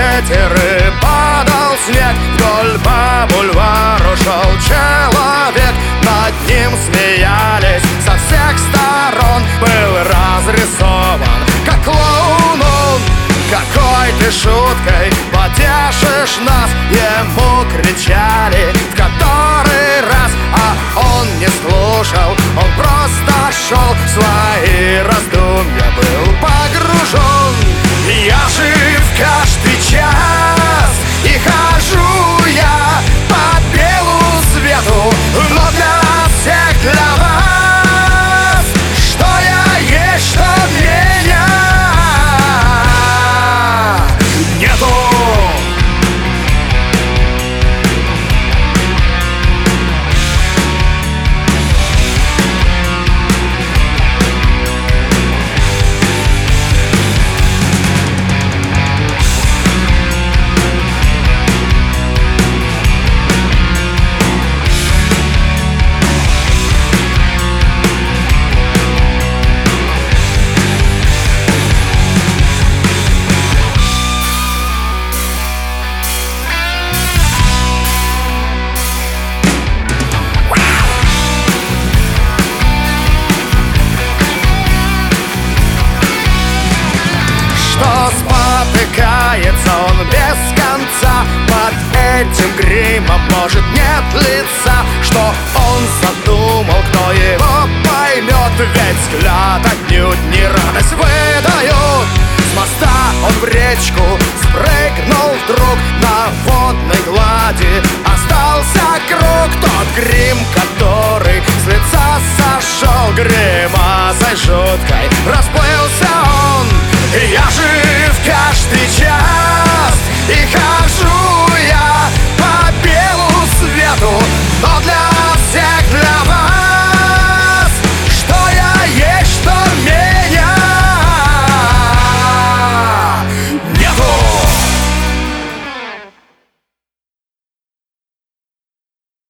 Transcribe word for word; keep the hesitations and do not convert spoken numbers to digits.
ветер и падал снег. Вдоль по бульвару шел человек, над ним смеялись со всех сторон. Был разрисован, как клоун он. Какой ты шуткой потешишь нас, ему кричали в который раз, а он не слушал, он просто шел в свои раздумья, был погружен. Я жив каждый час и хожу я по белу свету, но для всех, для вас, что я есть, что меня нету. Спотыкается он без конца, под этим гримом, может, нет лица. Что он задумал, кто его поймет, ведь взгляд отнюдь не радость выдает. С моста он в речку спрыгнул вдруг, на водной глади остался круг. Тот грим, который с лица сошел, гримасой жуткой распутал